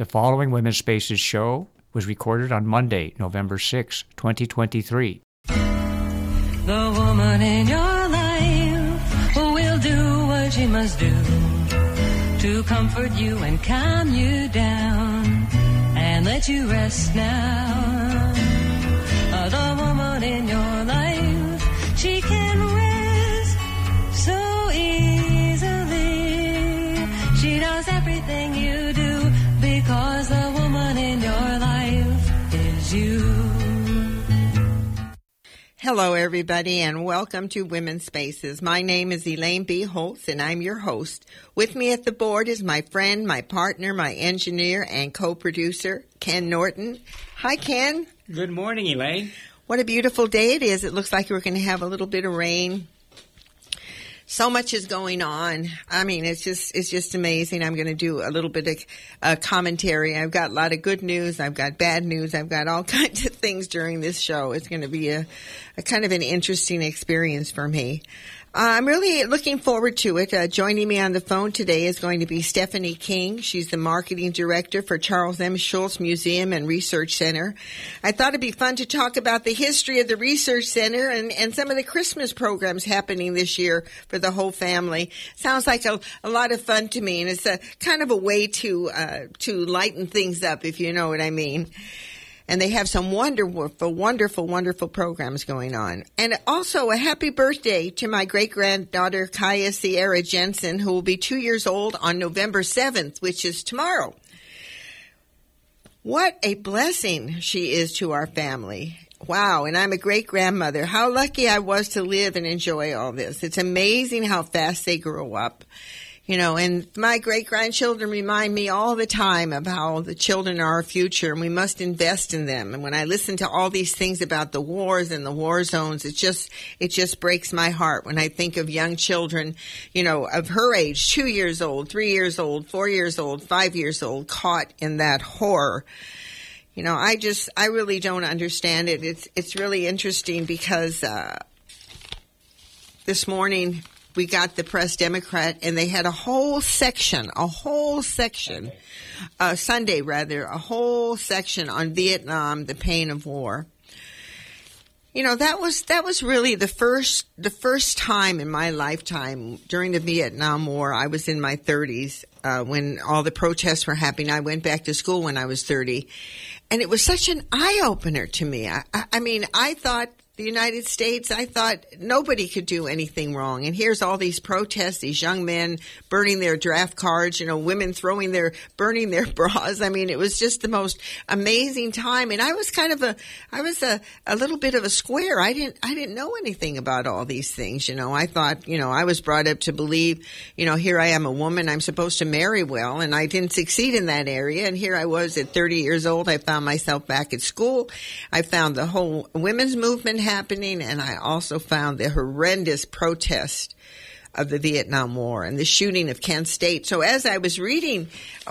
The following Women's Spaces show was recorded on Monday, November 6, 2023. The woman in your life will do what she must do to comfort you and calm you down and let you rest now. The woman in your life, she can rest so easily. She does everything you do because the woman in your life is you. Hello, everybody, and welcome to Women's Spaces. My name is Elaine B. Holtz, and I'm your host. With me at the board is my friend, my partner, my engineer, and co-producer, Ken Norton. Hi, Ken. Good morning, Elaine. What a beautiful day it is. It looks like we're going to have a little bit of rain. So much is going on. I mean, it's just amazing. I'm going to do a little bit of commentary. I've got a lot of good news. I've got bad news. I've got all kinds of things during this show. It's going to be a kind of an interesting experience for me. I'm really looking forward to it. Joining me on the phone today is going to be Stephanie King. She's the marketing director for Charles M. Schulz Museum and Research Center. I thought it'd be fun to talk about the history of the Research Center and some of the Christmas programs happening this year for the whole family. Sounds like a lot of fun to me, and it's a kind of a way to lighten things up, if you know what I mean. And they have some wonderful programs going on. And also a happy birthday to my great-granddaughter, Kaya Sierra Jensen, who will be 2 years old on November 7th, which is tomorrow. What a blessing she is to our family. Wow, and I'm a great-grandmother. How lucky I was to live and enjoy all this. It's amazing how fast they grow up. You know, and my great-grandchildren remind me all the time of how the children are our future and we must invest in them. And when I listen to all these things about the wars and the war zones, it just breaks my heart when I think of young children, you know, of her age, 2 years old, 3 years old, 4 years old, 5 years old, caught in that horror. You know, I really don't understand it. It's really interesting because this morning we got the Press Democrat, and they had a whole section on Vietnam, the pain of war. You know, that was really the first time in my lifetime during the Vietnam War. I was in my 30s when all the protests were happening. I went back to school when I was 30, and it was such an eye-opener to me. I mean, I thought the United States, I thought nobody could do anything wrong. And here's all these protests, these young men burning their draft cards, you know, women burning their bras. I mean, it was just the most amazing time. And I was a little bit of a square. I didn't know anything about all these things. You know, I thought, you know, I was brought up to believe, you know, here I am a woman, I'm supposed to marry well, and I didn't succeed in that area. And here I was at 30 years old. I found myself back at school. I found the whole women's movement happening, and I also found the horrendous protest of the Vietnam War and the shooting of Kent State. So as I was reading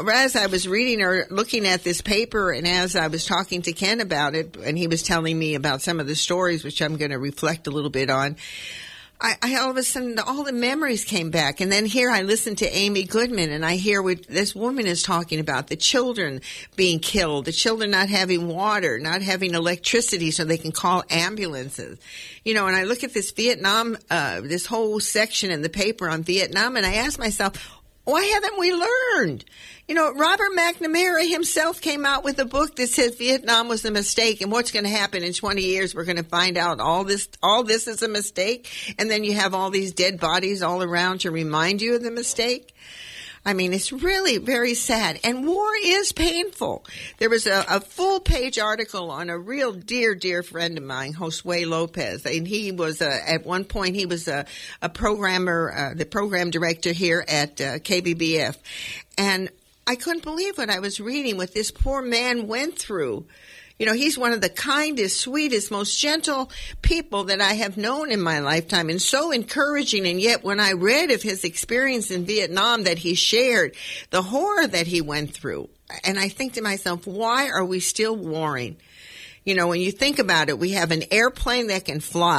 or looking at this paper, and as I was talking to Ken about it, and he was telling me about some of the stories, which I'm going to reflect a little bit on, I all of a sudden, all the memories came back. And then here I listened to Amy Goodman, and I hear what this woman is talking about, the children being killed, the children not having water, not having electricity so they can call ambulances. You know, and I look at this Vietnam, this whole section in the paper on Vietnam, and I ask myself, why haven't we learned? You know, Robert McNamara himself came out with a book that says Vietnam was a mistake, and what's going to happen in 20 years, we're going to find out all this is a mistake, and then you have all these dead bodies all around to remind you of the mistake. I mean, it's really very sad, and war is painful. There was a full-page article on a real dear friend of mine, Josue Lopez, and he was at one point he was a programmer, the program director here at KBBF, and I couldn't believe what I was reading, what this poor man went through. You know, he's one of the kindest, sweetest, most gentle people that I have known in my lifetime, and so encouraging. And yet when I read of his experience in Vietnam that he shared, the horror that he went through, and I think to myself, why are we still warring? You know, when you think about it, we have an airplane that can fly.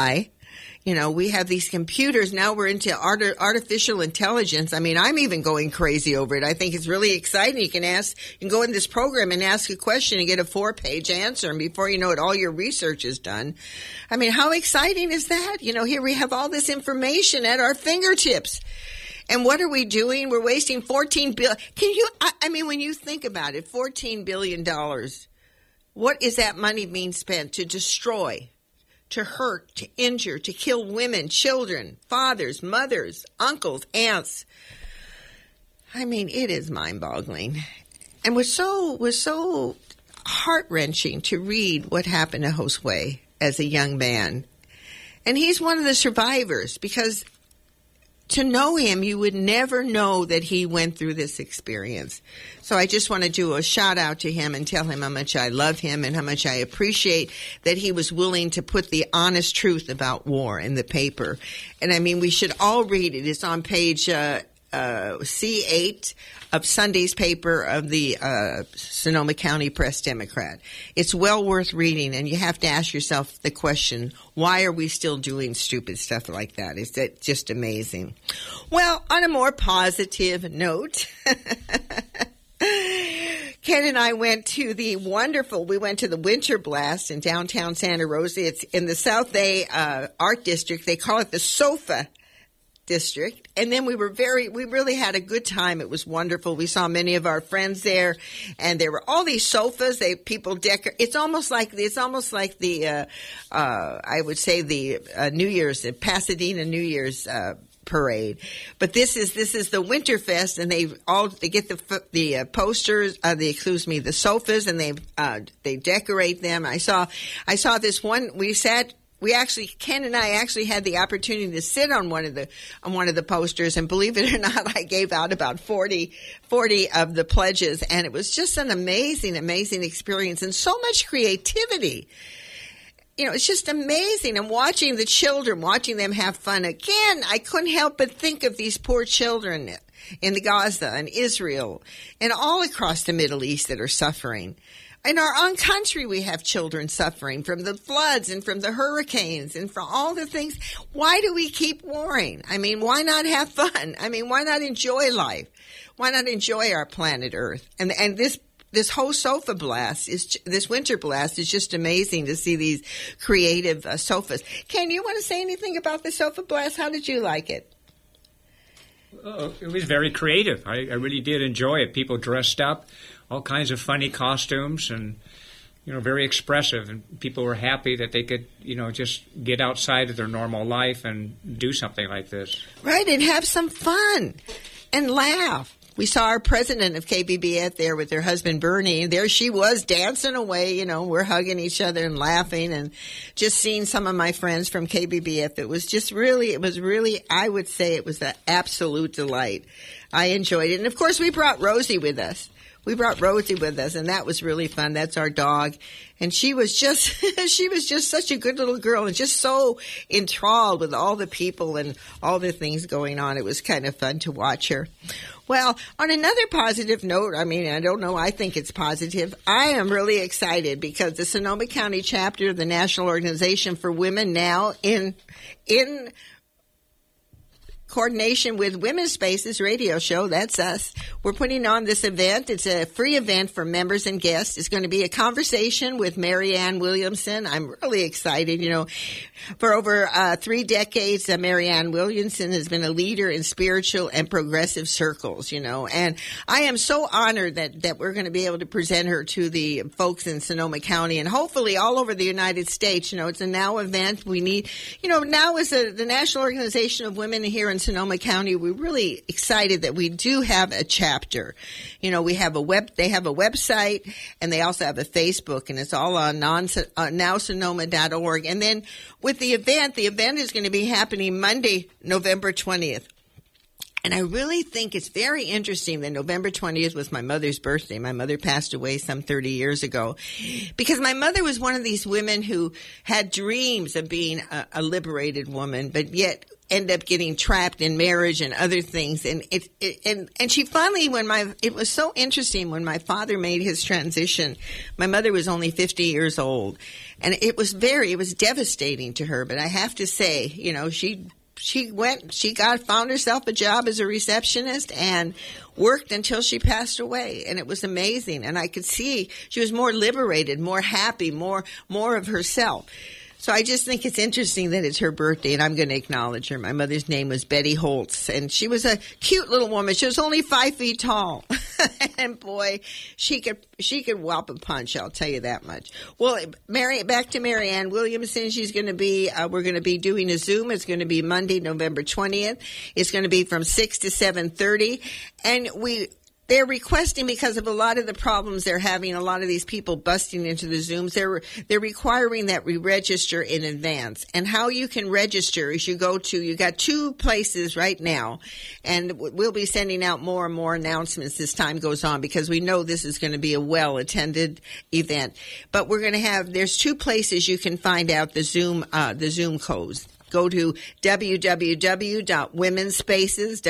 You know, we have these computers. Now we're into artificial intelligence. I mean, I'm even going crazy over it. I think it's really exciting. You can go in this program and ask a question and get a 4-page answer. And before you know it, all your research is done. I mean, how exciting is that? You know, here we have all this information at our fingertips. And what are we doing? We're wasting $14 billion. I mean, when you think about it, $14 billion, what is that money being spent to destroy, to hurt, to injure, to kill women, children, fathers, mothers, uncles, aunts? I mean, it is mind-boggling. And was so heart-wrenching to read what happened to Josue as a young man. And he's one of the survivors, because to know him, you would never know that he went through this experience. So I just want to do a shout out to him and tell him how much I love him and how much I appreciate that he was willing to put the honest truth about war in the paper. And I mean, we should all read it. It's on page C8 of Sunday's paper of the Sonoma County Press Democrat. It's well worth reading, and you have to ask yourself the question, why are we still doing stupid stuff like that? Is that just amazing? Well, on a more positive note, Ken and I went to the Winter Blast in downtown Santa Rosa. It's in the South Bay Art District. They call it the SOFA District. And then we really had a good time. It was wonderful. We saw many of our friends there, and there were all these sofas. People decorate. It's almost like the I would say the New Year's, the Pasadena New Year's parade. But this is the Winterfest, and they get the posters, the sofas, and they decorate them. I saw this one. Ken and I actually had the opportunity to sit on one of the posters, and believe it or not, I gave out about 40 of the pledges, and it was just an amazing, amazing experience, and so much creativity. You know, it's just amazing. And watching the children, watching them have fun. Again, I couldn't help but think of these poor children in the Gaza and Israel and all across the Middle East that are suffering. In our own country, we have children suffering from the floods and from the hurricanes and from all the things. Why do we keep warring? I mean, why not have fun? I mean, why not enjoy life? Why not enjoy our planet Earth? And this whole this Winter Blast is just amazing to see these creative sofas. Ken, you want to say anything about the Sofa Blast? How did you like it? It was very creative. I really did enjoy it. People dressed up, all kinds of funny costumes, and very expressive. And people were happy that they could just get outside of their normal life and do something like this. Right, and have some fun and laugh. We saw our president of KBBF there with her husband, Bernie. There she was dancing away. We're hugging each other and laughing, and just seeing some of my friends from KBBF. It was really, I would say it was an absolute delight. I enjoyed it. And of course, we brought Rosie with us. And that was really fun. That's our dog. And she was just such a good little girl, and just so enthralled with all the people and all the things going on. It was kind of fun to watch her. Well, on another positive note, I mean, I don't know, I think it's positive. I am really excited because the Sonoma County chapter of the National Organization for Women, now in coordination with Women's Spaces radio show, that's us, we're putting on this event. It's a free event for members and guests. It's going to be a conversation with Marianne Williamson. I'm really excited. For over 3 decades, Marianne Williamson has been a leader in spiritual and progressive circles, and I am so honored that we're going to be able to present her to the folks in Sonoma County and hopefully all over the United States. It's a NOW event. We need, NOW is the National Organization of Women here in Sonoma County. We're really excited that we do have a chapter. They have a website, and they also have a Facebook, and it's all on nowsonoma.org. And then with the event is going to be happening Monday, November 20th. And I really think it's very interesting that November 20th was my mother's birthday. My mother passed away some 30 years ago, because my mother was one of these women who had dreams of being a liberated woman, but yet end up getting trapped in marriage and other things. And and she finally, it was so interesting when my father made his transition. My mother was only 50 years old, and it was devastating to her. But I have to say, she found herself a job as a receptionist and worked until she passed away. And it was amazing. And I could see she was more liberated, more happy, more of herself. So I just think it's interesting that it's her birthday, and I'm going to acknowledge her. My mother's name was Betty Holtz, and she was a cute little woman. She was only 5 feet tall. And boy, she could whop a punch, I'll tell you that much. Well, back to Marianne Williamson. We're going to be doing a Zoom. It's going to be Monday, November 20th. It's going to be from 6 to 7:30. And they're requesting, because of a lot of the problems they're having, a lot of these people busting into the Zooms, they're requiring that we register in advance. And how you can register is you got 2 places right now, and we'll be sending out more and more announcements as time goes on, because we know this is going to be a well-attended event. But there's 2 places you can find out the Zoom codes. Go to www.womenspaces,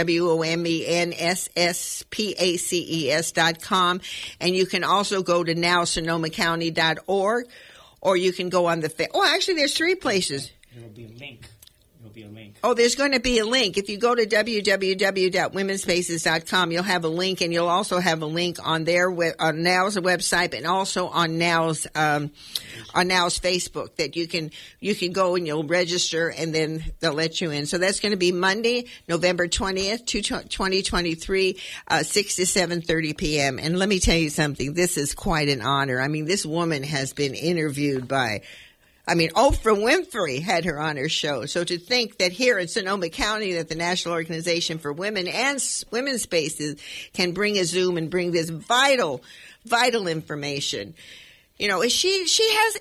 WOMENSSPACES.com, and you can also go to nowsonomacounty.org, or you can go on actually there's 3 places. There will be a link. Oh, there's going to be a link. If you go to www.womenspaces.com, you'll have a link, and you'll also have a link on on Now's website, and also on Now's Facebook, that you can go and you'll register, and then they'll let you in. So that's going to be Monday, November 20th, 2023, 6 to 7:30 p.m. And let me tell you something. This is quite an honor. I mean, this woman has been interviewed by Oprah Winfrey had her on her show. So to think that here in Sonoma County, that the National Organization for Women and Women's Spaces can bring a Zoom and bring this vital information. She has,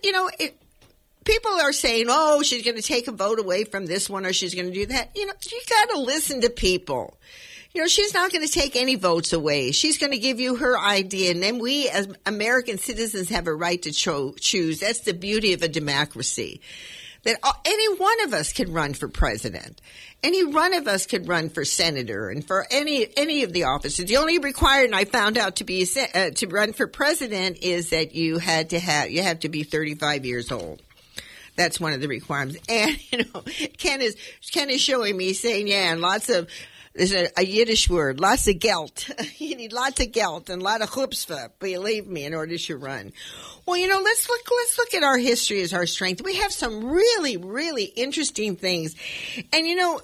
people are saying, oh, she's going to take a vote away from this one, or she's going to do that. You got to listen to people. She's not going to take any votes away. She's going to give you her idea, and then we as American citizens have a right to choose. That's the beauty of a democracy, that any one of us can run for president. Any one of us could run for senator and for any of the offices. The only requirement I found out to run for president is that you have to be 35 years old. That's one of the requirements. And Ken is showing me, saying, and there's a Yiddish word, lots of geld. You need lots of geld and a lot of chutzpah, believe me, in order to run. Well, let's look at our history as our strength. We have some really, really interesting things. And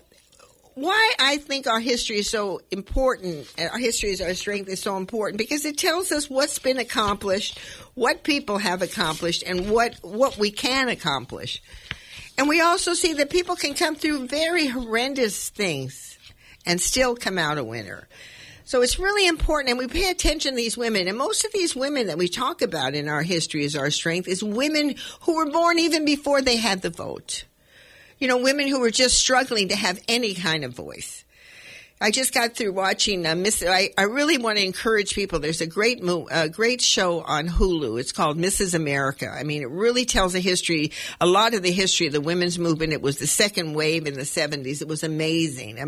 why I think our history is so important, our history as our strength is so important, because it tells us what's been accomplished, what people have accomplished, and what we can accomplish. And we also see that people can come through very horrendous things and still come out a winner. So it's really important, and we pay attention to these women. And most of these women that we talk about in our history as our strength is women who were born even before they had the vote. Women who were just struggling to have any kind of voice. I just got through watching I really want to encourage people. There's a great show on Hulu. It's called Mrs. America. I mean, it really tells a lot of the history of the women's movement. It was the second wave in the 70s. It was amazing.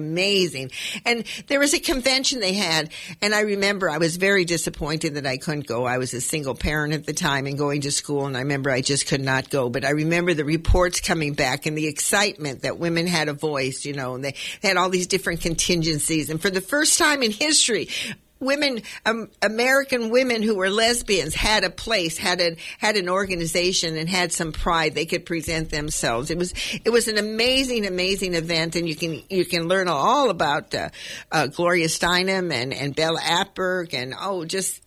And there was a convention they had, and I remember I was very disappointed that I couldn't go. I was a single parent at the time and going to school, and I remember I just could not go. But I remember the reports coming back and the excitement that women had a voice, and they had all these different contingencies. And for the first time in history, women, American women who were lesbians had a place, had an organization, and had some pride. They could present themselves. It was an amazing event, and you can learn all about Gloria Steinem and Bella Atberg, and just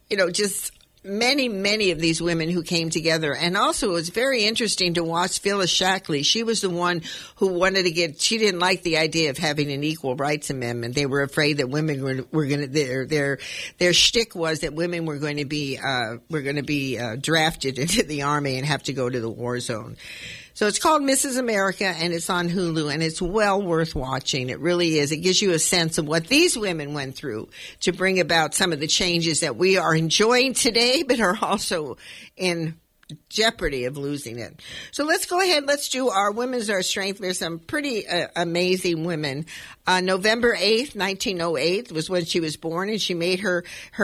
many of these women who came together. And also it was very interesting to watch Phyllis Shackley. She was the one who she didn't like the idea of having an equal rights amendment. They were afraid that women were going to, their shtick was that women were going to be drafted into the army and have to go to the war zone. So it's called Mrs. America, and it's on Hulu, and it's well worth watching. It really is. It gives you a sense of what these women went through to bring about some of the changes that we are enjoying today, but are also in jeopardy of losing it. So let's go ahead. Let's do our Women's Our Strength. There's some pretty amazing women. November 8th, 1908 was when she was born, and she made her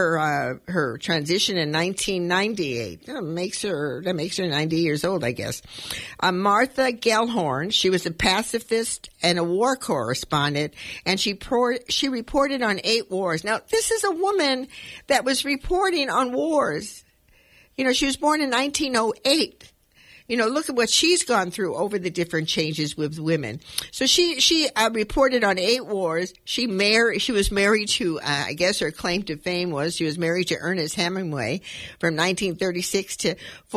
transition in 1998. That makes her 90 years old, I guess. Martha Gellhorn, she was a pacifist and a war correspondent, and she reported on 8 wars. Now, this is a woman that was reporting on wars. You know, she was born in 1908. You know, look at what she's gone through over the different changes with women. So she reported on 8 wars. She was married to, I guess her claim to fame was she was married to Ernest Hemingway from 1936 to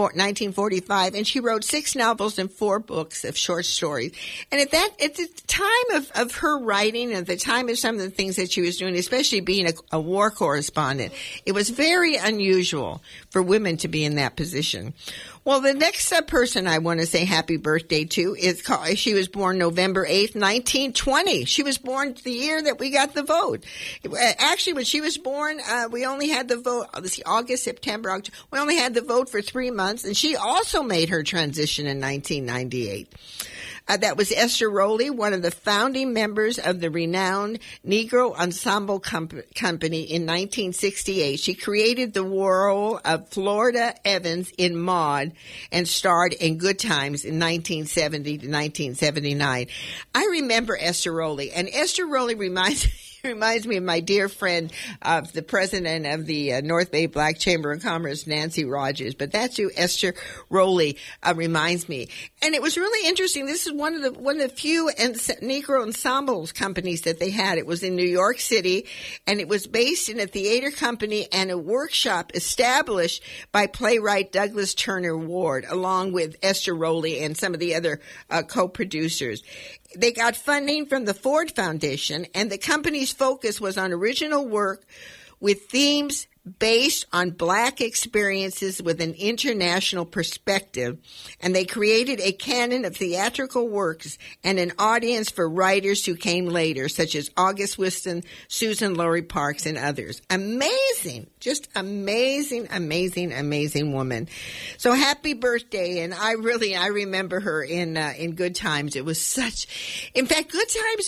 1945, and she wrote 6 novels and 4 books of short stories. And at the time of her writing, at the time of some of the things that she was doing, especially being a war correspondent, it was very unusual for women to be in that position. Well, the next person I want to say happy birthday to she was born November 8th, 1920. She was born the year that we got the vote. Actually, when she was born, we only had the vote, August, September, October. We only had the vote for 3 months, and she also made her transition in 1998. That was Esther Rowley, one of the founding members of the renowned Negro Ensemble Company in 1968. She created the role of Florida Evans in Maude and starred in Good Times in 1970 to 1979. I remember Esther Rowley, and Esther Rowley reminds me of my dear friend, the president of the North Bay Black Chamber of Commerce, Nancy Rogers. But that's who Esther Rowley reminds me. And it was really interesting. This is one of the few Negro ensembles companies that they had. It was in New York City, and it was based in a theater company and a workshop established by playwright Douglas Turner Ward, along with Esther Rowley and some of the other co-producers. They got funding from the Ford Foundation, and the company's focus was on original work with themes based on Black experiences with an international perspective, and they created a canon of theatrical works and an audience for writers who came later, such as August Wilson, Susan Laurie Parks, and others. Amazing, just amazing, amazing, amazing woman. So happy birthday, and I remember her in Good Times. It was in fact, Good Times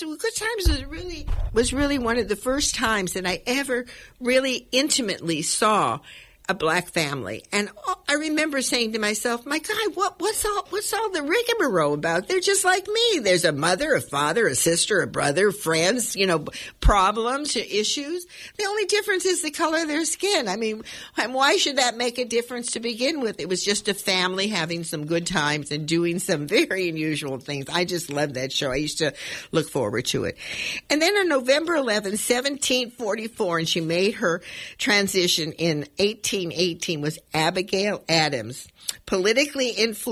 was really one of the first times that I ever really intimately saw a Black family. And I remember saying to myself, my God, what's all the rigmarole about? They're just like me. There's a mother, a father, a sister, a brother, friends, problems, issues. The only difference is the color of their skin. I mean, why should that make a difference to begin with? It was just a family having some good times and doing some very unusual things. I just loved that show. I used to look forward to it. And then on November 11, 1744, and she made her transition in 1818, was Abigail Adams, politically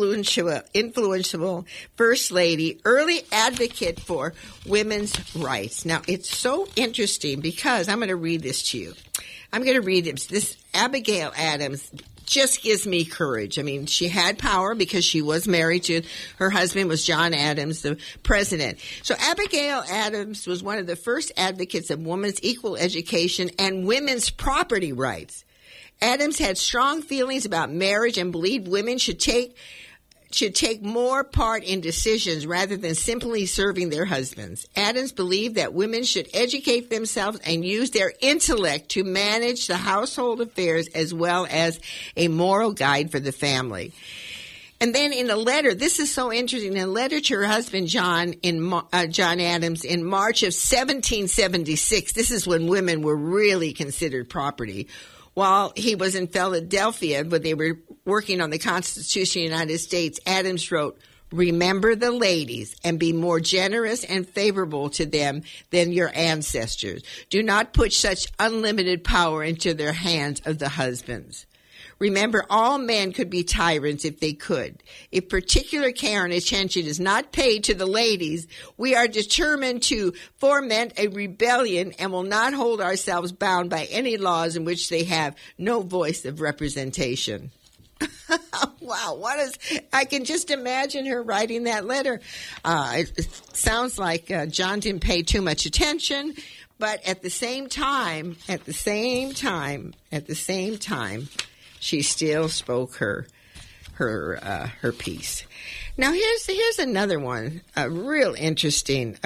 influential First Lady, early advocate for women's rights. Now, it's so interesting because I'm going to read this to you. I'm going to read it. This Abigail Adams just gives me courage. I mean, she had power because she was married to, her husband was John Adams, the president. So Abigail Adams was one of the first advocates of women's equal education and women's property rights. Adams had strong feelings about marriage and believed women should take more part in decisions rather than simply serving their husbands. Adams believed that women should educate themselves and use their intellect to manage the household affairs as well as a moral guide for the family. And then in a letter, this is so interesting, in a letter to her husband, John Adams, in March of 1776, this is when women were really considered property. While he was in Philadelphia, where they were working on the Constitution of the United States, Adams wrote, "Remember the ladies and be more generous and favorable to them than your ancestors. Do not put such unlimited power into their hands of the husbands. Remember, all men could be tyrants if they could. If particular care and attention is not paid to the ladies, we are determined to foment a rebellion and will not hold ourselves bound by any laws in which they have no voice of representation." Wow, I can just imagine her writing that letter. It sounds like John didn't pay too much attention, but at the same time, she still spoke her her piece. Now here's another one, a real interesting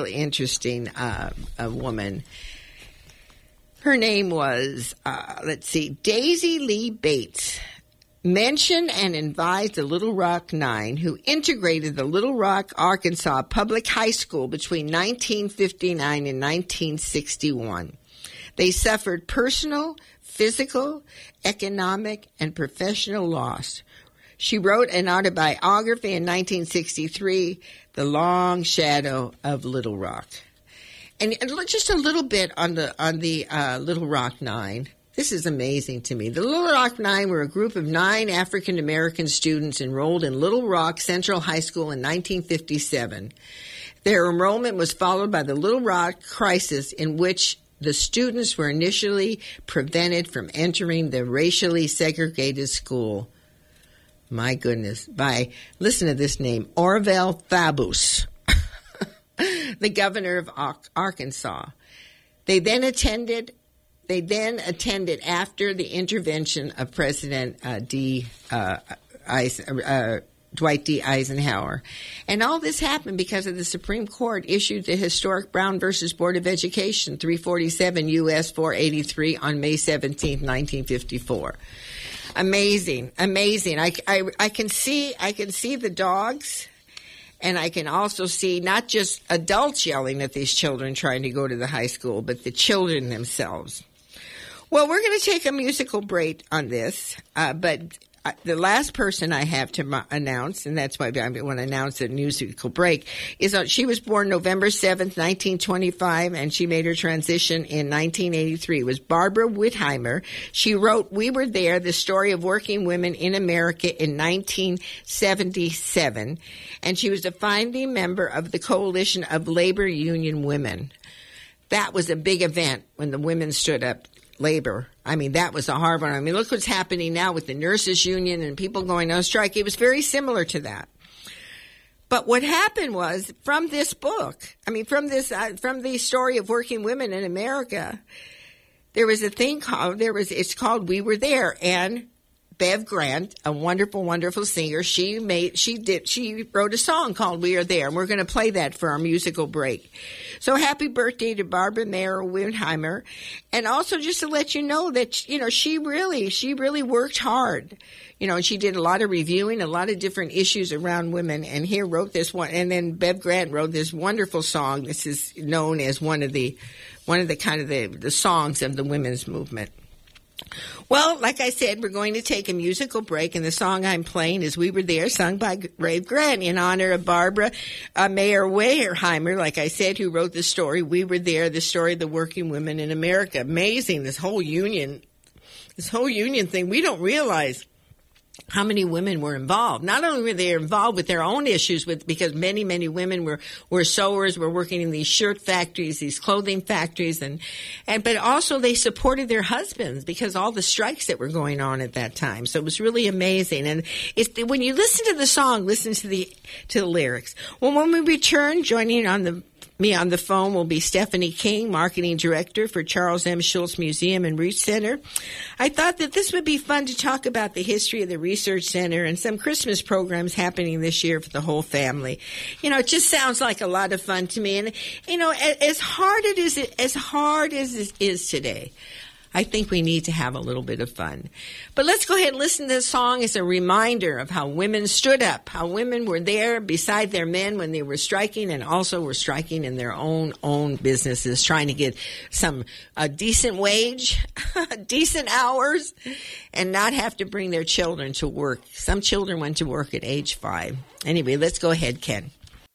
woman. Her name was Daisy Lee Bates. Mentioned and advised the Little Rock Nine, who integrated the Little Rock, Arkansas Public High School between 1959 and 1961. They suffered personal, physical, economic, and professional loss. She wrote an autobiography in 1963, The Long Shadow of Little Rock. And just a little bit on the Little Rock Nine. This is amazing to me. The Little Rock Nine were a group of 9 African-American students enrolled in Little Rock Central High School in 1957. Their enrollment was followed by the Little Rock Crisis, in which the students were initially prevented from entering the racially segregated school. My goodness. Listen to this name, Orville Faubus, the governor of Arkansas. They then attended after the intervention of President Dwight D. Eisenhower. And all this happened because of the Supreme Court issued the historic Brown versus Board of Education 347 U.S. 483 on May 17, 1954. Amazing. I can see the dogs, and I can also see not just adults yelling at these children trying to go to the high school, but the children themselves. Well, we're going to take a musical break on this, but the last person I have to announce, and that's why I want to announce the musical break, is she was born November 7th, 1925, and she made her transition in 1983. It was Barbara Whitheimer. She wrote We Were There, the story of working women in America in 1977, and she was a founding member of the Coalition of Labor Union Women. That was a big event when the women stood up. Labor. I mean, that was a hard one. I mean, look what's happening now with the nurses union and people going on strike. It was very similar to that. But what happened was, from this book, from the story of working women in America, there was a thing it's called We Were There, and Bev Grant, a wonderful, wonderful singer, she wrote a song called We Are There, and we're going to play that for our musical break. So happy birthday to Barbara Mayer Whitheimer. And also just to let you know that, she really worked hard. And she did a lot of reviewing, a lot of different issues around women, and here wrote this one, and then Bev Grant wrote this wonderful song. This is known as one of the songs of the women's movement. Well, like I said, we're going to take a musical break, and the song I'm playing is We Were There, sung by Bev Grant in honor of Barbara Mayer Whitheimer, like I said, who wrote the story, We Were There, the story of the working women in America. Amazing, this whole union thing. We don't realize how many women were involved. Not only were they involved with their own issues, because many, many women were sewers, were working in these shirt factories, these clothing factories, but also they supported their husbands because all the strikes that were going on at that time. So it was really amazing. And when you listen to the song, listen to the lyrics. Well, when we return, joining me on the phone will be Stephanie King, Marketing Director for Charles M. Schulz Museum and Research Center. I thought that this would be fun to talk about the history of the Research Center and some Christmas programs happening this year for the whole family. It just sounds like a lot of fun to me. And, as hard as it is today, I think we need to have a little bit of fun. But let's go ahead and listen to this song as a reminder of how women stood up, how women were there beside their men when they were striking, and also were striking in their own businesses, trying to get a decent wage, decent hours, and not have to bring their children to work. Some children went to work at age 5. Anyway, let's go ahead, Ken.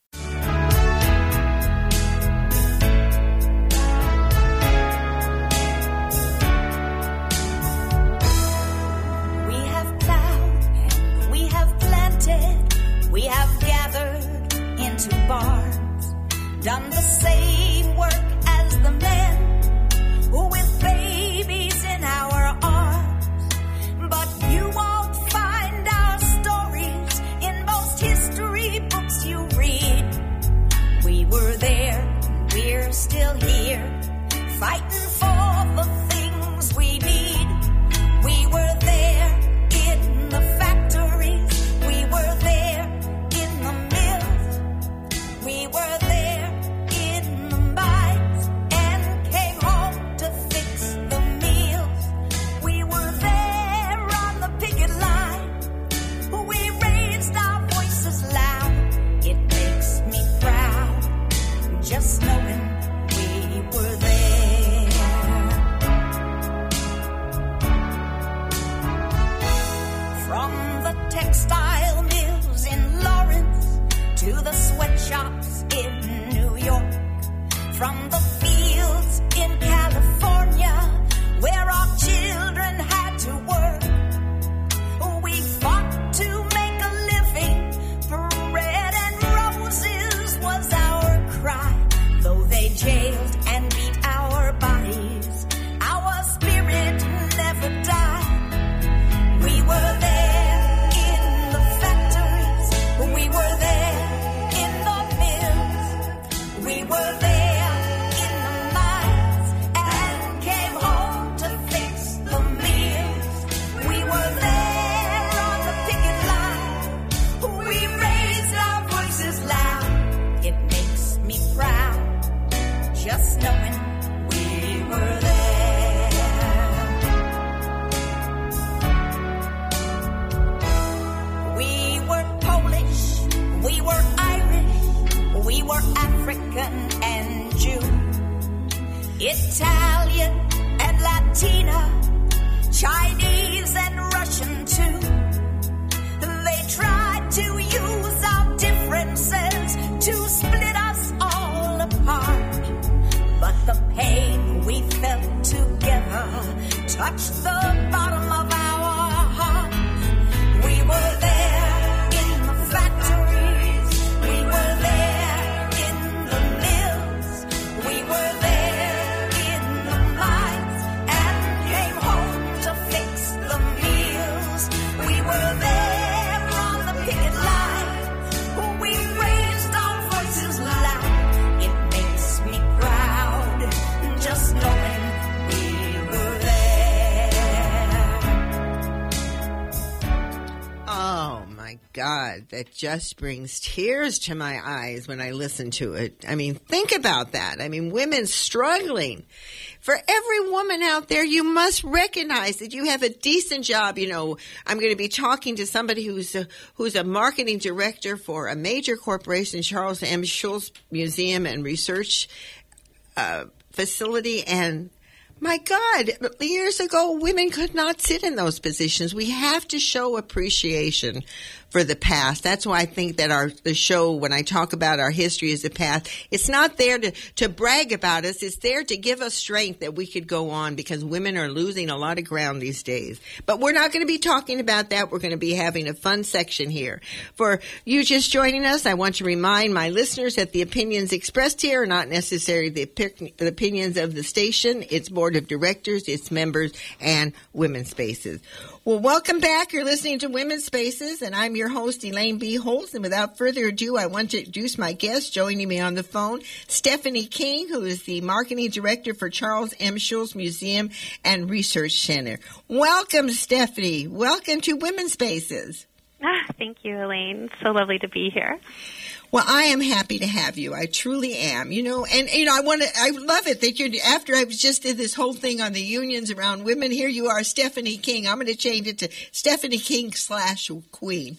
We have gathered into barns, done the same work as the men, with babies in our arms. But you won't find our stories in most history books you read. We were there, we're still here, fighting for the things we need. We were there in the factory, textile mills in Lawrence to the sweatshops in New York, from the fields in California where our children had to work. We fought to make a living, bread and roses was our cry. Though they jailed and beat our bodies, our spirit never died. We were there in the factories, we were there in the mills, we were there in the mines and came home to fix the meals. We were there on the picket line, we raised our voices loud. It makes me proud just knowing we were there. We were Polish, we were Irish, we were African and Jew, Italian and Latina, Chinese and Russian too. They tried to use our differences to split us all apart, but the pain we felt together touched the bottom of our hearts. We were there in the factories, we were there in the mills, we were there in the mines and came home to fix the meals. We were there on the picket line, we raised our voices loud. It makes me proud just knowing we were there. Oh my God, that just brings tears to my eyes when I listen to it. I mean, think about that. I mean, women struggling. For every woman out there, you must recognize that you have a decent job. You know, I'm going to be talking to somebody who's a marketing director for a major corporation, Charles M. Schulz Museum and Research Facility, and my God, years ago, women could not sit in those positions. We have to show appreciation for the past. That's why I think that the show, when I talk about our history as the past, it's not there to brag about us. It's there to give us strength that we could go on, because women are losing a lot of ground these days. But we're not going to be talking about that. We're going to be having a fun section here. For you just joining us, I want to remind my listeners that the opinions expressed here are not necessarily the opinions of the station, its board of directors, its members, and Women's Spaces. Well, welcome back. You're listening to Women's Spaces, and I'm your host, Elaine B. Holtz. And without further ado, I want to introduce my guest joining me on the phone, Stephanie King, who is the marketing director for Charles M. Schulz Museum and Research Center. Welcome, Stephanie. Welcome to Women's Spaces. Thank you, Elaine. So lovely to be here. Well, I am happy to have you. I truly am. I love it that after I just did this whole thing on the unions around women, here you are, Stephanie King. I'm going to change it to Stephanie King /Queen.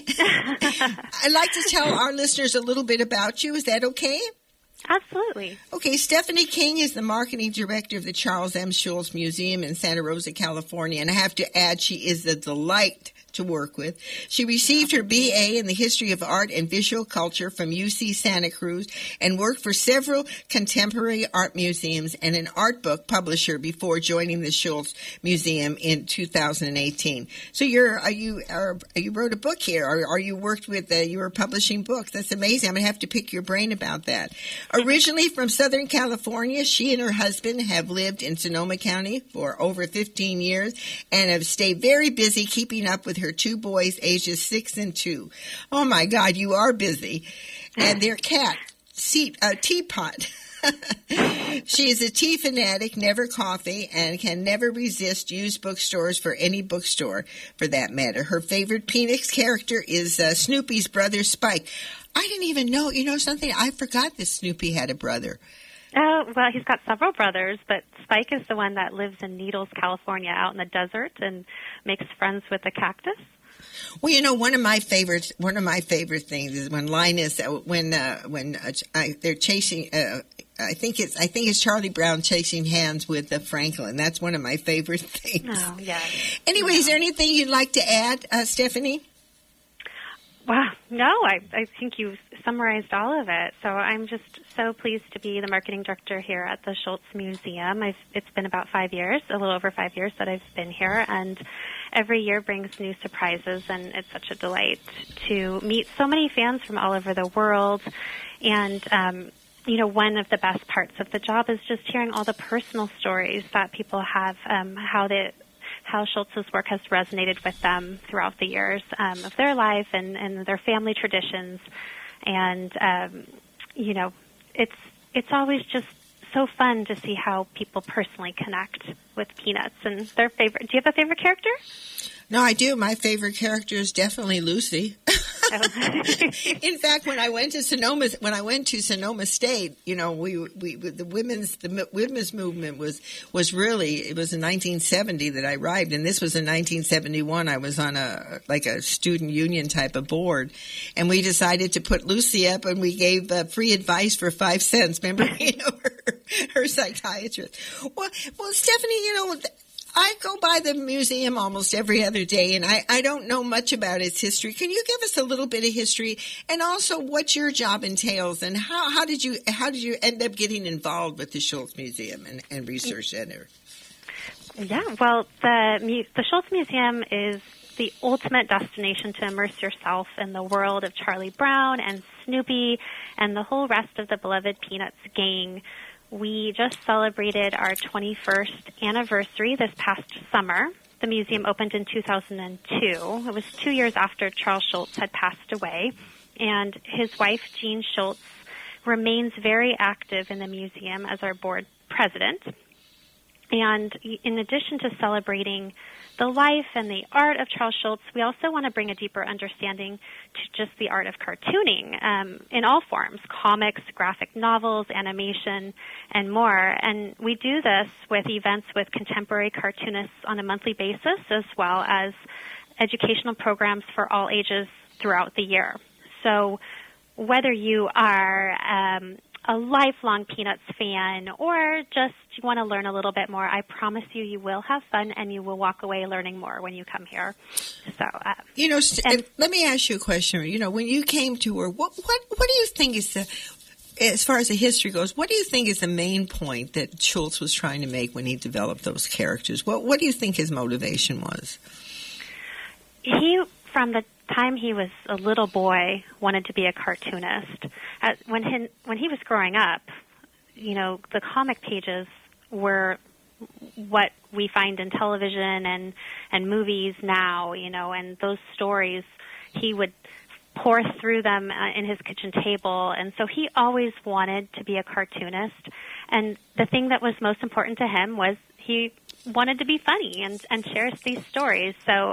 I'd like to tell our listeners a little bit about you. Is that okay? Absolutely. Okay, Stephanie King is the marketing director of the Charles M. Schulz Museum in Santa Rosa, California. And I have to add, she is a delight to work with. She received her BA in the History of Art and Visual Culture from UC Santa Cruz and worked for several contemporary art museums and an art book publisher before joining the Schulz Museum in 2018. So you wrote a book here, or are you worked with, you were publishing books. That's amazing. I'm going to have to pick your brain about that. Originally from Southern California, she and her husband have lived in Sonoma County for over 15 years and have stayed very busy keeping up with her two boys, ages 6 and 2. Oh my God, you are busy. And their cat, Teapot. She is a tea fanatic, never coffee, and can never resist used bookstores for any bookstore for that matter. Her favorite Peanuts character is Snoopy's brother, Spike. I didn't even know, something, I forgot that Snoopy had a brother. Oh, well, he's got several brothers, but Spike is the one that lives in Needles, California, out in the desert and makes friends with a cactus. Well, one of my favorite things is when Linus, they're chasing, I think it's Charlie Brown chasing hands with Franklin. That's one of my favorite things. Oh, yes. Anyway, Is there anything you'd like to add, Stephanie? Wow, no, I think you summarized all of it. So I'm just so pleased to be the marketing director here at the Schultz Museum. It's been about 5 years, a little over 5 years that I've been here, and every year brings new surprises, and it's such a delight to meet so many fans from all over the world. And, one of the best parts of the job is just hearing all the personal stories that people have, how Schultz's work has resonated with them throughout the years of their life and their family traditions. And, it's always just so fun to see how people personally connect with Peanuts and their favorite. Do you have a favorite character? No, I do. My favorite character is definitely Lucy. In fact, when I went to Sonoma State, the women's movement was really, it was in 1970 that I arrived, and this was in 1971. I was on a student union type of board, and we decided to put Lucy up, and we gave free advice for 5 cents. Remember, her psychiatrist. Well, Stephanie, I go by the museum almost every other day, and I don't know much about its history. Can you give us a little bit of history, and also what your job entails, and how did you end up getting involved with the Schultz Museum and Research Center? Yeah, well, the Schultz Museum is the ultimate destination to immerse yourself in the world of Charlie Brown and Snoopy and the whole rest of the beloved Peanuts gang. We just celebrated our 21st anniversary this past summer. The museum opened in 2002. It was 2 years after Charles Schultz had passed away, and his wife, Jean Schultz, remains very active in the museum as our board president. And in addition to celebrating the life and the art of Charles Schultz, we also want to bring a deeper understanding to just the art of cartooning in all forms, comics, graphic novels, animation, and more. And we do this with events with contemporary cartoonists on a monthly basis, as well as educational programs for all ages throughout the year. So whether you are a lifelong Peanuts fan or just you want to learn a little bit more, I promise you will have fun and you will walk away learning more when you come here. So, let me ask you a question. When you came to her, what do you think is as far as the history goes, what do you think is the main point that Schultz was trying to make when he developed those characters? What do you think his motivation was? He, from the time he was a little boy, wanted to be a cartoonist. When he was growing up, the comic pages were what we find in television and movies now, and those stories, he would pour through them in his kitchen table. And so he always wanted to be a cartoonist. And the thing that was most important to him was he wanted to be funny and cherish these stories. So,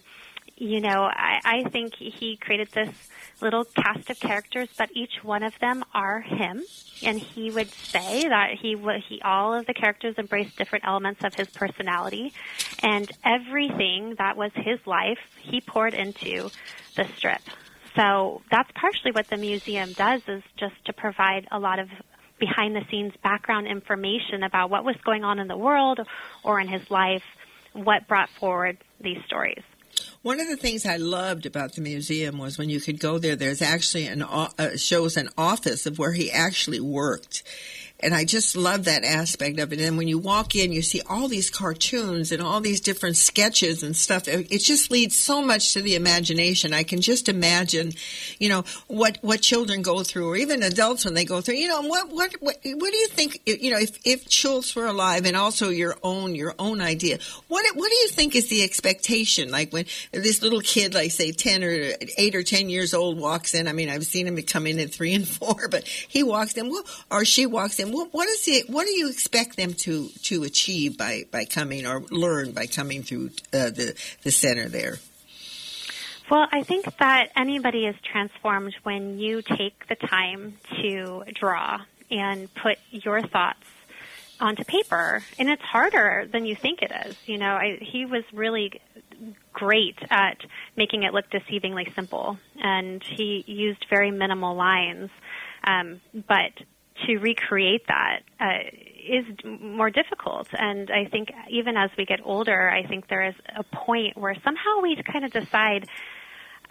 I think he created this little cast of characters, but each one of them are him. And he would say that all of the characters embraced different elements of his personality, and everything that was his life, he poured into the strip. So that's partially what the museum does, is just to provide a lot of behind-the-scenes background information about what was going on in the world or in his life, what brought forward these stories. One of the things I loved about the museum was when you could go there, there's actually shows an office of where he actually worked. And I just love that aspect of it. And when you walk in, you see all these cartoons and all these different sketches and stuff. It just leads so much to the imagination. I can just imagine, what children go through, or even adults when they go through. What do you think? If Schultz were alive, and also your own idea, what do you think is the expectation? Like when this little kid, like say 8 or 10 years old, walks in. I mean, I've seen him come in at 3 and 4, but he walks in, or she walks in. What do you expect them to achieve by coming, or learn by coming through the center there? Well, I think that anybody is transformed when you take the time to draw and put your thoughts onto paper. And it's harder than you think it is. He was really great at making it look deceivingly simple, and he used very minimal lines. But to recreate that is more difficult. And I think even as we get older, I think there is a point where somehow we kind of decide,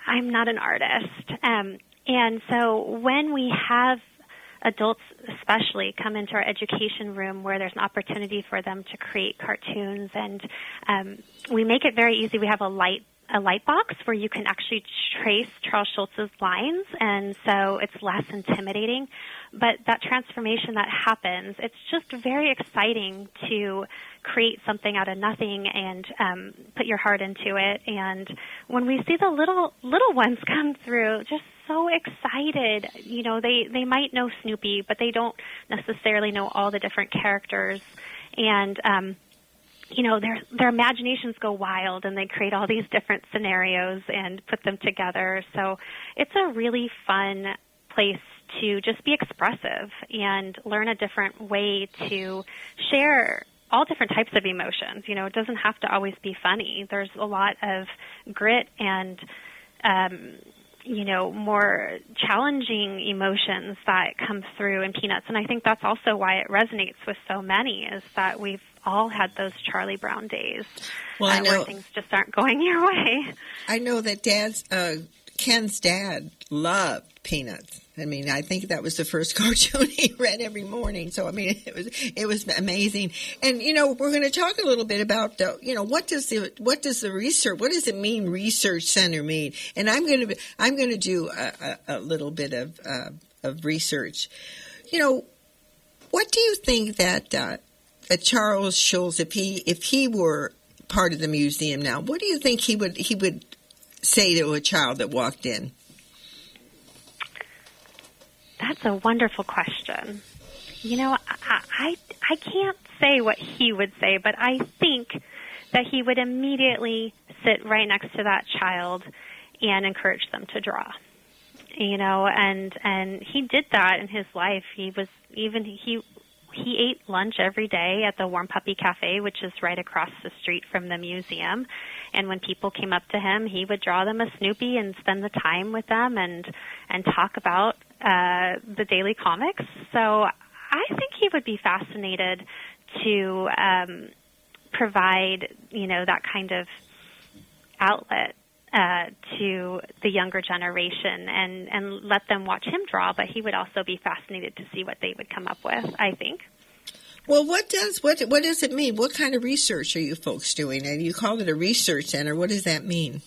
I'm not an artist. And so when we have adults especially come into our education room where there's an opportunity for them to create cartoons, and we make it very easy. We have a light box where you can actually trace Charles Schulz's lines, and so it's less intimidating. But that transformation that happens, it's just very exciting to create something out of nothing and put your heart into it. And when we see the little ones come through, just so excited. You know, they might know Snoopy, but they don't necessarily know all the different characters. And you know, their imaginations go wild, and they create all these different scenarios and put them together. So it's a really fun place to just be expressive and learn a different way to share all different types of emotions. You know, it doesn't have to always be funny. There's a lot of grit and you know, more challenging emotions that come through in Peanuts. And I think that's also why it resonates with so many, is that we've all had those Charlie Brown days where things just aren't going your way. I know that Ken's dad loved Peanuts. I mean, I think that was the first cartoon he read every morning. So, I mean, it was amazing. And, you know, we're going to talk a little bit about, you know, what does the research, what does it mean, research center mean? And I'm going to do a little bit of research. You know, what do you think that Charles Schulz, if he were part of the museum now, what do you think he would say to a child that walked in? That's a wonderful question. You know, I can't say what he would say, but I think that he would immediately sit right next to that child and encourage them to draw. You know, and he did that in his life. He ate lunch every day at the Warm Puppy Cafe, which is right across the street from the museum. And when people came up to him, he would draw them a Snoopy and spend the time with them and talk about the daily comics. So I think he would be fascinated to provide, you know, that kind of outlet to the younger generation and let them watch him draw. But he would also be fascinated to see what they would come up with, I think. Well, what does it mean? What kind of research are you folks doing? And you call it a research center. What does that mean?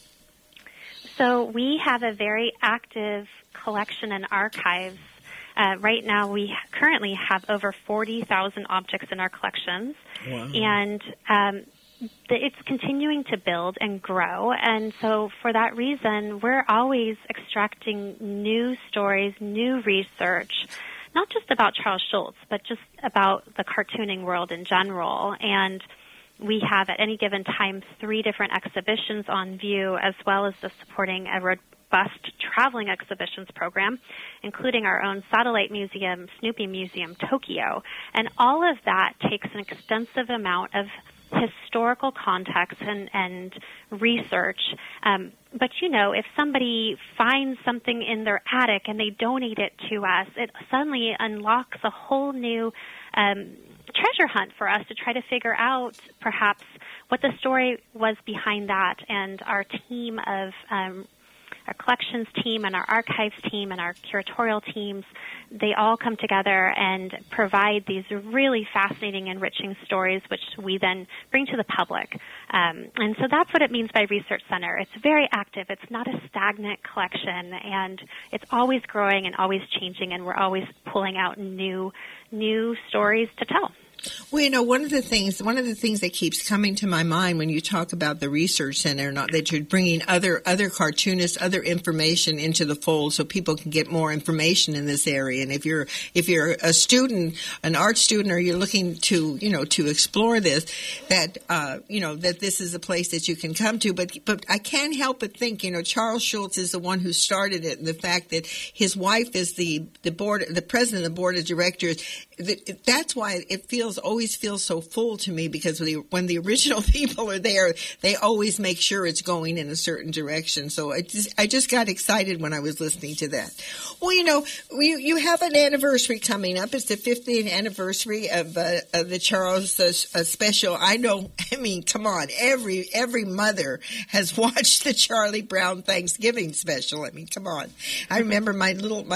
So we have a very active collection and archives. Right now, we currently have over 40,000 objects in our collections. Wow. And it's continuing to build and grow. And so for that reason, we're always extracting new stories, new research, not just about Charles Schulz, but just about the cartooning world in general. And we have at any given time 3 different exhibitions on view, as well as supporting a robust traveling exhibitions program, including our own satellite museum, Snoopy Museum, Tokyo. And all of that takes an extensive amount of historical context and research. But, you know, if somebody finds something in their attic and they donate it to us, it suddenly unlocks a whole new treasure hunt for us to try to figure out perhaps what the story was behind that. And our team of our collections team and our archives team and our curatorial teams, they all come together and provide these really fascinating, enriching stories, which we then bring to the public. And so that's what it means by Research Center. It's very active. It's not a stagnant collection, and it's always growing and always changing, and we're always pulling out new stories to tell. Well, you know, one of the things that keeps coming to my mind when you talk about the research center, not that you're bringing other cartoonists, other information into the fold, so people can get more information in this area. And if you're a student, an art student, or you're looking to explore this, that that this is a place that you can come to. But I can't help but think, Charles Schulz is the one who started it, and the fact that his wife is the president of the board of directors that's why it always feels so full to me, because when the original people are there, they always make sure it's going in a certain direction. So I just got excited when I was listening to that. Well, you have an anniversary coming up. It's the 50th anniversary of the Charles special. I know. I mean, come on, every mother has watched the Charlie Brown Thanksgiving special. I mean, come on. I remember my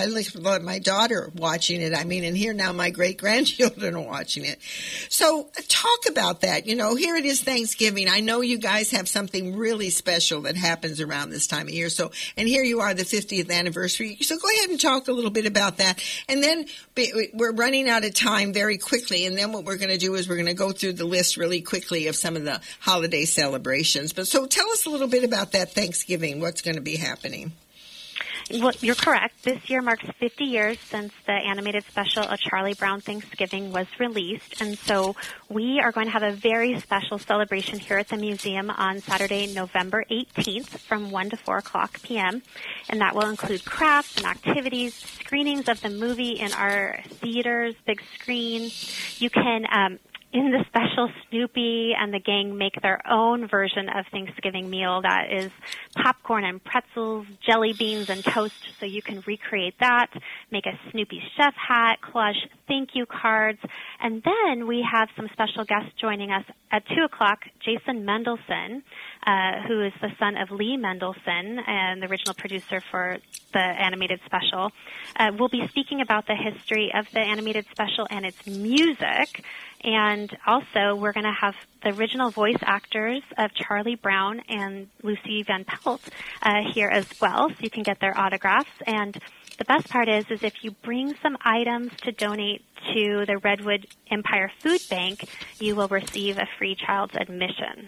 daughter watching it. I mean, and here now my great-grandchildren are watching it. So talk about that. Here it is Thanksgiving. I know you guys have something really special that happens around this time of year. So, and here you are, the 50th anniversary. So go ahead and talk a little bit about that. And then we're running out of time very quickly. And then what we're going to do is we're going to go through the list really quickly of some of the holiday celebrations. But so tell us a little bit about that Thanksgiving, what's going to be happening. Well, you're correct. This year marks 50 years since the animated special A Charlie Brown Thanksgiving was released, and so we are going to have a very special celebration here at the museum on Saturday, November 18th from 1 to 4 o'clock p.m., and that will include crafts and activities, screenings of the movie in our theaters, big screen. You can in the special, Snoopy and the gang make their own version of Thanksgiving meal that is popcorn and pretzels, jelly beans, and toast, so you can recreate that, make a Snoopy chef hat, collage thank you cards, and then we have some special guests joining us at 2 o'clock, Jason Mendelson, who is the son of Lee Mendelson and the original producer for the animated special, will be speaking about the history of the animated special and its music. And also, we're going to have the original voice actors of Charlie Brown and Lucy Van Pelt here as well, so you can get their autographs. And the best part is if you bring some items to donate to the Redwood Empire Food Bank, you will receive a free child's admission.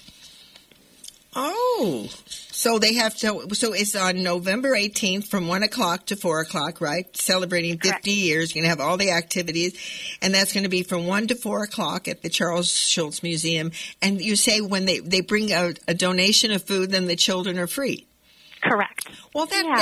Oh, so they have to. So it's on November 18th from 1 o'clock to 4 o'clock, right? Celebrating 50 Correct. years. You're going to have all the activities, and that's going to be from 1 to 4 o'clock at the Charles Schulz Museum. And you say when they bring a donation of food, then the children are free. Correct. Well,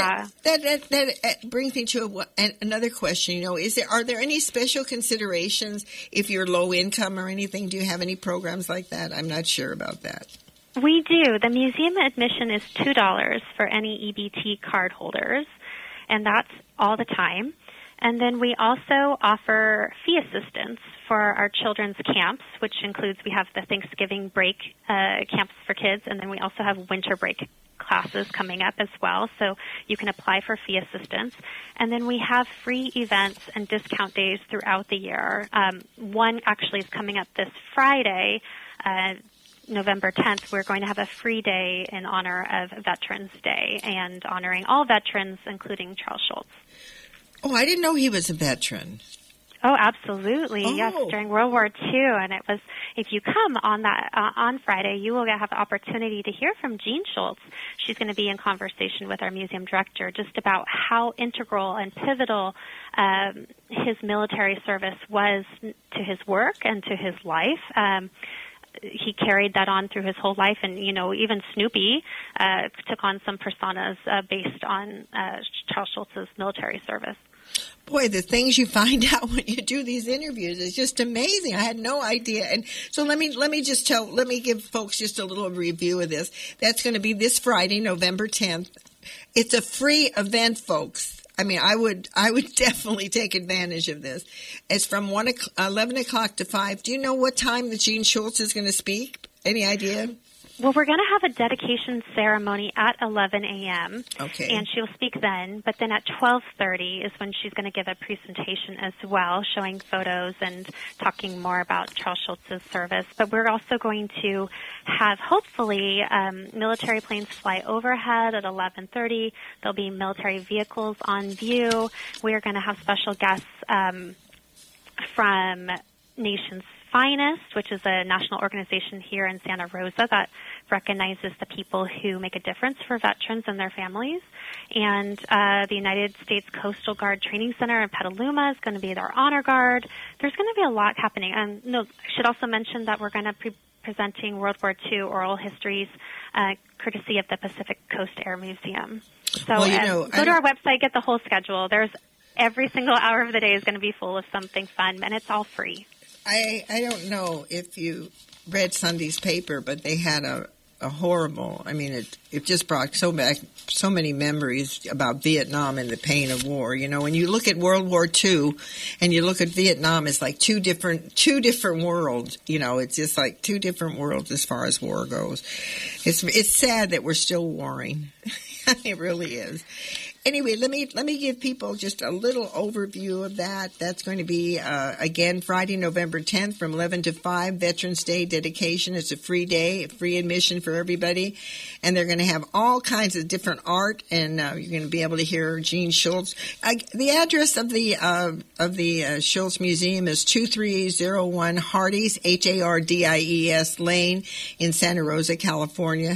that brings me to another question. Are there any special considerations if you're low income or anything? Do you have any programs like that? I'm not sure about that. We do. The museum admission is $2 for any EBT card holders, and that's all the time. And then we also offer fee assistance for our children's camps, which includes we have the Thanksgiving break camps for kids, and then we also have winter break classes coming up as well, so you can apply for fee assistance. And then we have free events and discount days throughout the year. One actually is coming up this Friday, November 10th. We're going to have a free day in honor of Veterans Day and honoring all veterans, including Charles Schulz. Oh, I didn't know he was a veteran. Oh, absolutely. Oh. Yes, during World War II. And it was, if you come on that on Friday, you will have the opportunity to hear from Jean Schulz. She's going to be in conversation with our museum director just about how integral and pivotal his military service was to his work and to his life. He carried that on through his whole life, and even Snoopy took on some personas based on Charles Schulz's military service. Boy, the things you find out when you do these interviews is just amazing. I had no idea. And so let me give folks just a little review of this. That's going to be this Friday, November 10th. It's a free event, folks. I mean, I would definitely take advantage of this. It's from 11 o'clock to 5. Do you know what time the Jean Schulz is going to speak? Any idea? Well, we're going to have a dedication ceremony at 11 a.m. Okay. And she'll speak then, but then at 12:30 is when she's going to give a presentation as well, showing photos and talking more about Charles Schulz's service. But we're also going to have, hopefully, military planes fly overhead at 11:30. There'll be military vehicles on view. We are going to have special guests from Nation's Finest, which is a national organization here in Santa Rosa that recognizes the people who make a difference for veterans and their families. And the United States Coastal Guard Training Center in Petaluma is going to be their honor guard. There's going to be a lot happening. And I should also mention that we're going to be presenting World War II oral histories courtesy of the Pacific Coast Air Museum. So go to our website, get the whole schedule. There's every single hour of the day is going to be full of something fun, and it's all free. I don't know if you read Sunday's paper, but they had a horrible, I mean, it just brought so many memories about Vietnam and the pain of war. You know, when you look at World War II and you look at Vietnam, it's like two different worlds. You know, it's just like two different worlds as far as war goes. It's sad that we're still warring. It really is. Anyway, let me give people just a little overview of that. That's going to be, again, Friday, November 10th from 11 to 5, Veterans Day dedication. It's a free day, free admission for everybody. And they're going to have all kinds of different art, and you're going to be able to hear Gene Schultz. The address of the Schultz Museum is 2301 Hardies, Hardies Lane in Santa Rosa, California,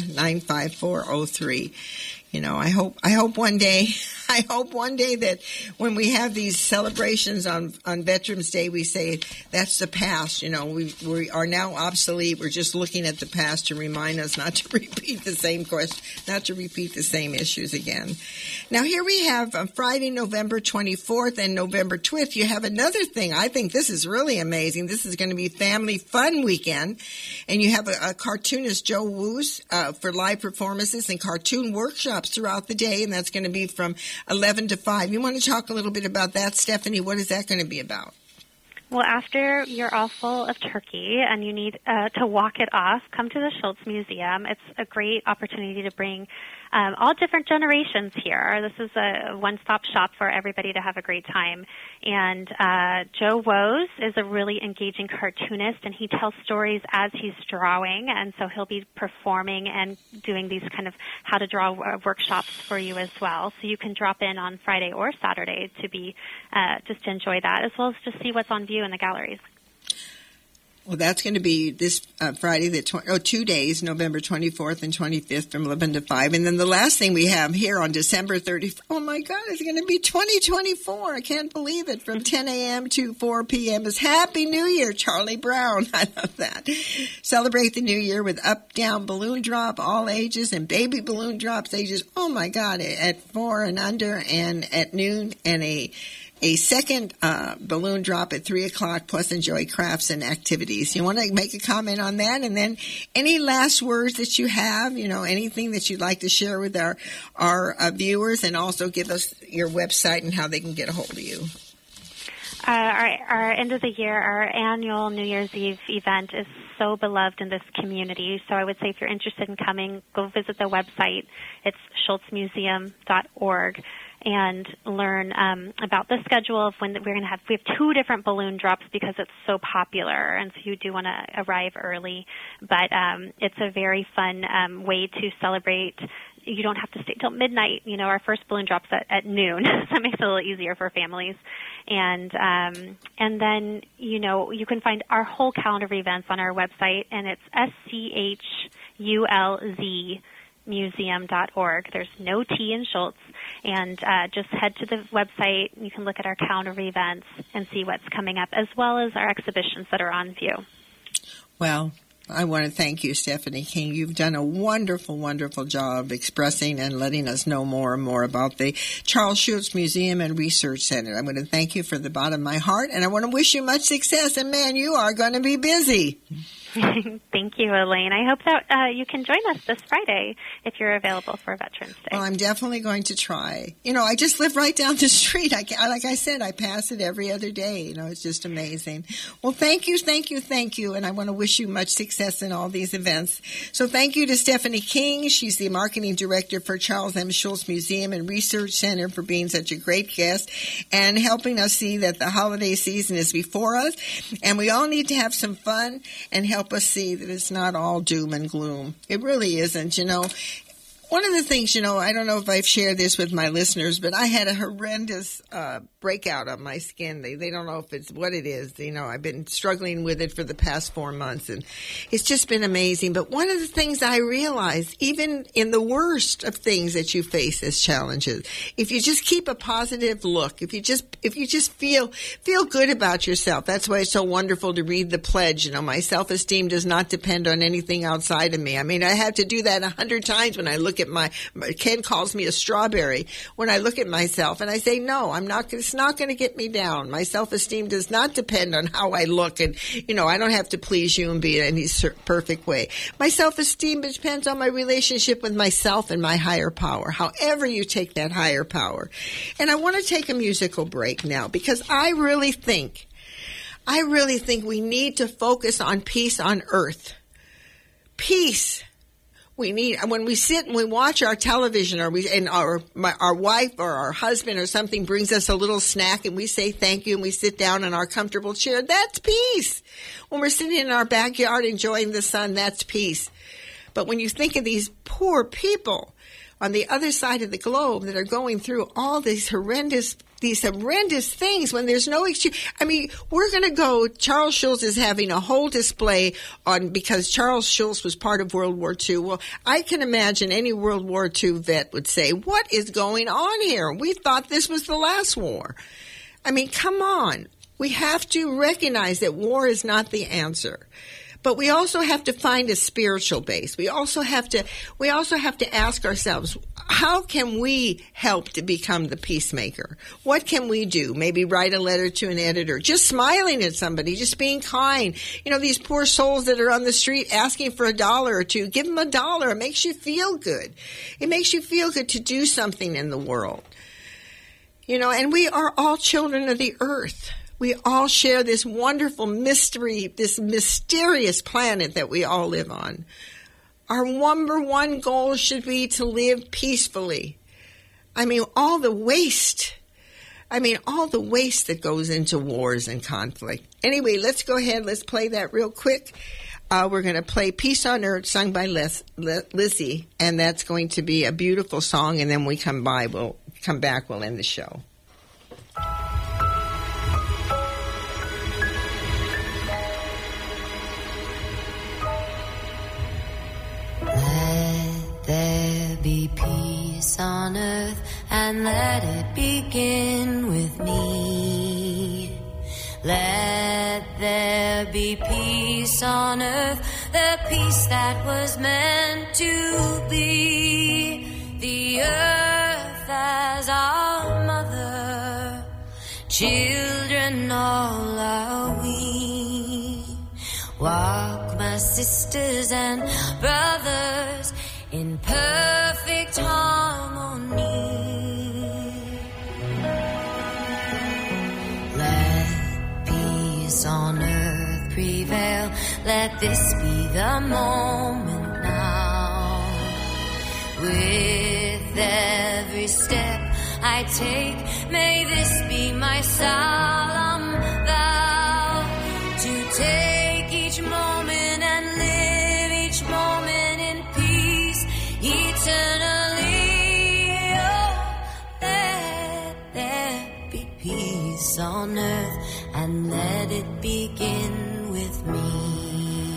95403. You know, I hope one day that when we have these celebrations on Veterans Day, we say that's the past. You know, we are now obsolete. We're just looking at the past to remind us not to repeat the same question, not to repeat the same issues again. Now, here we have Friday, November 24th and November 12th. You have another thing. I think this is really amazing. This is going to be Family Fun Weekend, and you have a cartoonist, Joe Woos, for live performances and cartoon workshops throughout the day, and that's going to be from 11 to 5. You want to talk a little bit about that, Stephanie? What is that going to be about? Well, after you're all full of turkey and you need to walk it off, come to the Schultz Museum. It's a great opportunity to bring all different generations here. This is a one-stop shop for everybody to have a great time. And Joe Woos is a really engaging cartoonist, and he tells stories as he's drawing, and so he'll be performing and doing these kind of how to draw workshops for you as well. So you can drop in on Friday or Saturday to be just to enjoy that, as well as just see what's on view in the galleries. Well, that's going to be this Friday, 2 days, November 24th and 25th from 11 to 5. And then the last thing we have here on December 30th, oh my God, it's going to be 2024. I can't believe it. From 10 a.m. to 4 p.m. is Happy New Year, Charlie Brown. I love that. Celebrate the new year with up-down balloon drop, all ages, and baby balloon drops ages, oh my God, at 4 and under, and at noon, and a second balloon drop at 3 o'clock, plus enjoy crafts and activities. You want to make a comment on that? And then any last words that you have, you know, anything that you'd like to share with our viewers, and also give us your website and how they can get a hold of you. Our end of the year, our annual New Year's Eve event is so beloved in this community. So I would say if you're interested in coming, go visit the website. It's schultzmuseum.org. And learn about the schedule of when we're going to have. We have 2 different balloon drops because it's so popular, and so you do want to arrive early. But it's a very fun way to celebrate. You don't have to stay till midnight. You know, our first balloon drop's at noon, so that makes it a little easier for families. And then, you know, you can find our whole calendar of events on our website, and it's SCHULZ museum.org. There's no T in Schultz, and just head to the website. You can look at our calendar of events and see what's coming up, as well as our exhibitions that are on view. Well, I want to thank you, Stephanie King. You've done a wonderful, wonderful job expressing and letting us know more and more about the Charles Schultz Museum and Research Center. I want to thank you from the bottom of my heart, and I want to wish you much success. And, man, you are going to be busy. Thank you, Elaine. I hope that you can join us this Friday if you're available for Veterans Day. Well, I'm definitely going to try. You know, I just live right down the street. Like I said, I pass it every other day. You know, it's just amazing. Well, thank you. And I want to wish you much success in all these events. So thank you to Stephanie King. She's the marketing director for Charles M. Schultz Museum and Research Center, for being such a great guest and helping us see that the holiday season is before us. And we all need to have some fun and help us see that it's not all doom and gloom. It really isn't, you know. One of the things, you know, I don't know if I've shared this with my listeners, but I had a horrendous breakout on my skin. They don't know if it's what it is. You know, I've been struggling with it for the past 4 months, and it's just been amazing. But one of the things I realized, even in the worst of things that you face as challenges, if you just keep a positive look, if you just feel good about yourself, that's why it's so wonderful to read the pledge. You know, my self-esteem does not depend on anything outside of me. I mean, I have to do that 100 times when I look look at Ken calls me a strawberry when I look at myself, and I say, no, it's not going to get me down. My self-esteem does not depend on how I look, and, I don't have to please you and be in any perfect way. My self-esteem depends on my relationship with myself and my higher power, however you take that higher power. And I want to take a musical break now, because I really think we need to focus on peace on earth. Peace. We need, when we sit and we watch our television, and our wife or our husband or something brings us a little snack and we say thank you and we sit down in our comfortable chair, that's peace. When we're sitting in our backyard enjoying the sun, that's peace. But when you think of these poor people on the other side of the globe that are going through all these horrendous things when there's no excuse. I mean, we're going to go, Charles Schulz is having a whole display because Charles Schulz was part of World War II. Well, I can imagine any World War II vet would say, what is going on here? We thought this was the last war. I mean, come on. We have to recognize that war is not the answer. But we also have to find a spiritual base. We also have to ask ourselves, how can we help to become the peacemaker? What can we do? Maybe write a letter to an editor, just smiling at somebody, just being kind. These poor souls that are on the street asking for $1 or $2, give them $1. It makes you feel good. It makes you feel good to do something in the world. And we are all children of the earth. We all share this wonderful mystery, this mysterious planet that we all live on. Our number one goal should be to live peacefully. I mean, all the waste that goes into wars and conflict. Anyway, let's go ahead. Let's play that real quick. We're going to play Peace on Earth, sung by Lizzie, and that's going to be a beautiful song, and then we'll come back, we'll end the show. There be peace on earth, and let it begin with me. Let there be peace on earth, the peace that was meant to be. The earth as our mother, children all are we. Walk, my sisters and brothers, in perfect harmony. Let peace on earth prevail. Let this be the moment now. With every step I take, may this be my solemn vow, to take each moment and live each moment in peace eternally. Oh, let there be peace on earth, and let it begin with me.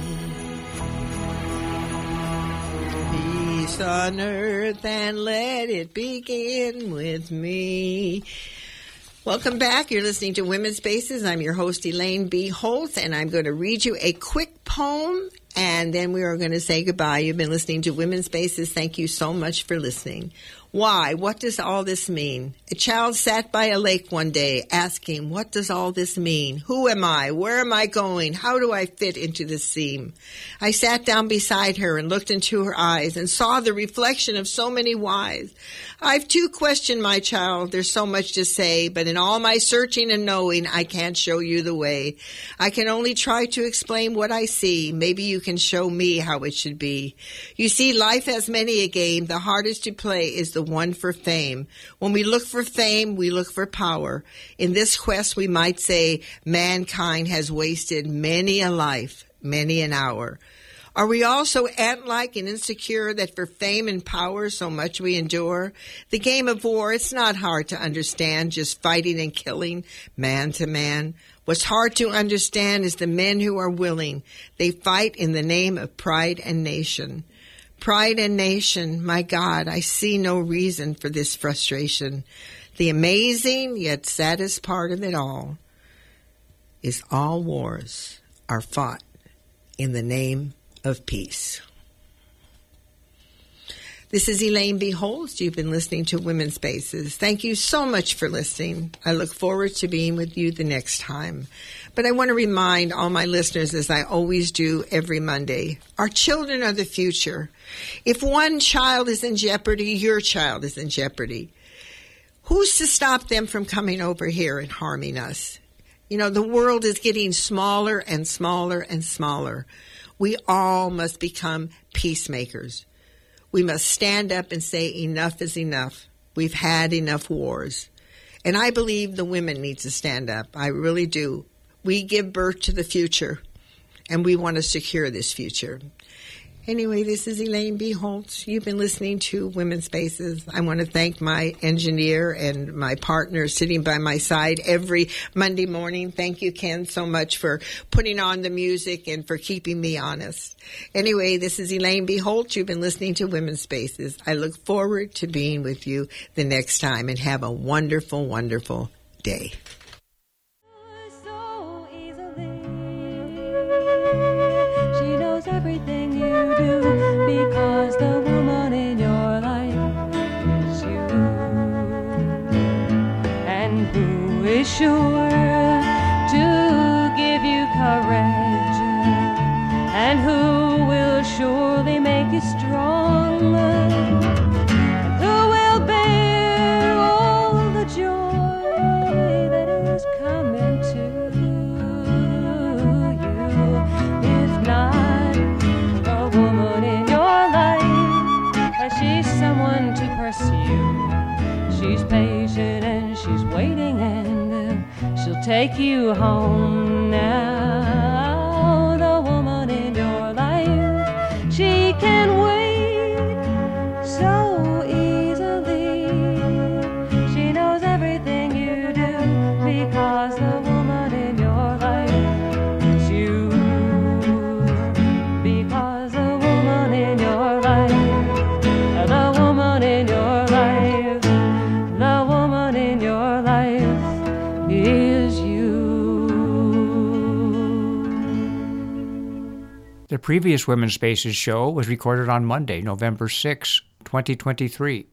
Peace on earth, and let it begin with me. Welcome back. You're listening to Women's Spaces. I'm your host, Elaine B. Holtz, and I'm going to read you a quick poem, and then we are going to say goodbye. You've been listening to Women's Spaces. Thank you so much for listening. Why? What does all this mean? A child sat by a lake one day asking, what does all this mean? Who am I? Where am I going? How do I fit into this scene? I sat down beside her and looked into her eyes and saw the reflection of so many whys. I've two questions, my child. There's so much to say, but in all my searching and knowing, I can't show you the way. I can only try to explain what I see. Maybe you can show me how it should be. You see, life has many a game. The hardest to play is the one for fame. When we look for fame, we look for power. In this quest, we might say mankind has wasted many a life, many an hour. Are we all so ant-like and insecure that for fame and power so much we endure? The game of war, it's not hard to understand, just fighting and killing, man to man. What's hard to understand is the men who are willing. They fight in the name of pride and nation. Pride and nation, my God, I see no reason for this frustration. The amazing yet saddest part of it all is all wars are fought in the name of peace. This is Elaine B. Holtz. You've been listening to Women's Spaces. Thank you so much for listening. I look forward to being with you the next time. But I want to remind all my listeners, as I always do every Monday, our children are the future. If one child is in jeopardy, your child is in jeopardy. Who's to stop them from coming over here and harming us? You know, the world is getting smaller and smaller and smaller. We all must become peacemakers. We must stand up and say enough is enough. We've had enough wars. And I believe the women need to stand up. I really do. We give birth to the future, and we want to secure this future. Anyway, this is Elaine B. Holtz. You've been listening to Women's Spaces. I want to thank my engineer and my partner sitting by my side every Monday morning. Thank you, Ken, so much for putting on the music and for keeping me honest. Anyway, this is Elaine B. Holtz. You've been listening to Women's Spaces. I look forward to being with you the next time, and have a wonderful, wonderful day. So easily, she knows everything you do, because the woman in your life is you. And who is sure to give you courage, and who will surely make you strong, and who will bear all the joy that is coming to you. If not the woman in your life, she's someone to pursue. She's patient and she's waiting, and she'll take you home now. The woman in your life, she can wait so easily. She knows everything you do, because the woman in your life is you. Because the woman in your life, the woman in your life, the woman in your life is you. The previous Women's Spaces show was recorded on Monday, November 6, 2023.